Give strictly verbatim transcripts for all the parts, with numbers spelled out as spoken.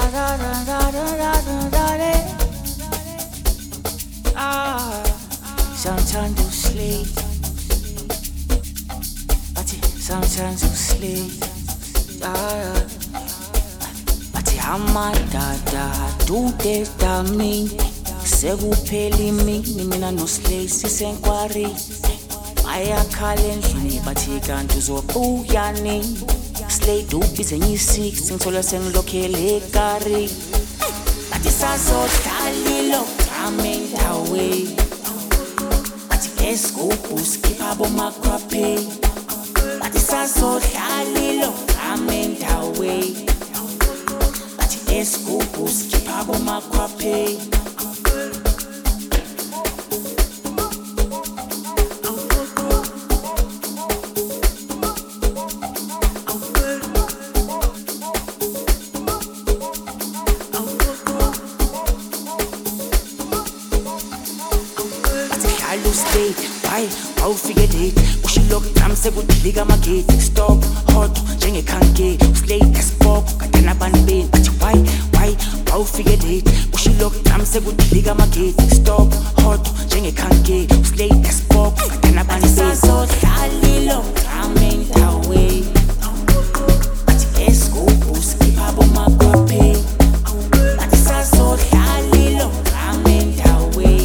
Ah, sometimes you sleep, but sometimes you sleep. Ah, but amadada do this to me. Sekupheli mini mina no slay sisenkwari. Bayakhala endlini bathi kanti uzobuya nini. Slay dope isenyisix ngithola sengilokhele ekari. Bathi sasodlalilo amendawe. Bathi esigubhu skipha bomakhwaphe. Bathi sasodlalilo amendawe. Bathi esigubhu skipha bomakhwaphe. Why? Awufike late ushilo ngami sekudilika amagate stop hot njengekhanke slay export kadana abantu beni bathi why why awufike late ushilo ngami sekudilika amagate stop hot njengekhanke slay export kadana abantu beni sasodlalilo amendawe bathi esigubhu skipha bomakhwaphe bathi sasodlalilo amendawe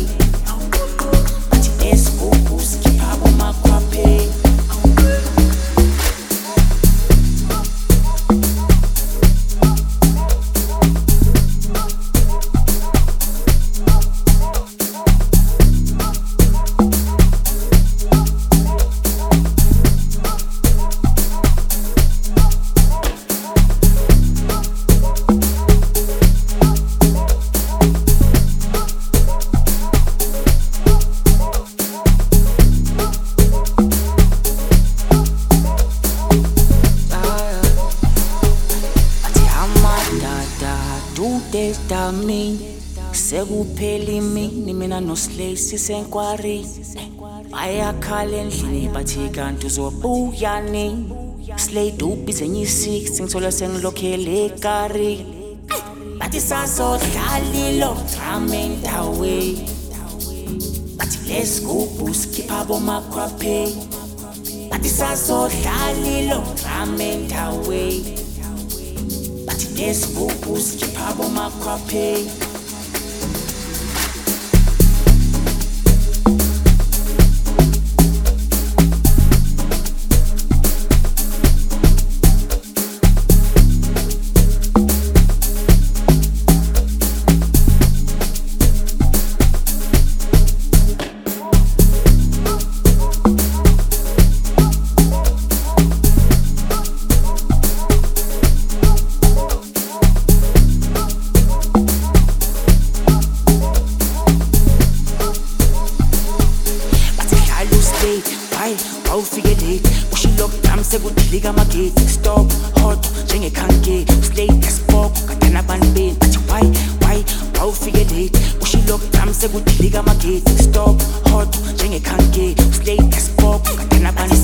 sekupheli mini mina no slay sisenkwari. Bayakhala endlini bathi kanti uzobuya nini. Slay dope isenyisix ngithola sengilokhele ekari. Bathi sasodlalilo amendawe. Bathi lesigubhu skipha bomakhwaphe. Bathi sasodlalilo amendawe. Bathi lesigubhu skipha bomakhwaphe. Why? Awufike late ushilo ngami sekudilika amagate stop hot njengekhanke slay export kadana abantu beni bathi why why awufike late ushilo ngami sekudilika amagate stop hot njengekhanke slay export kadana abantu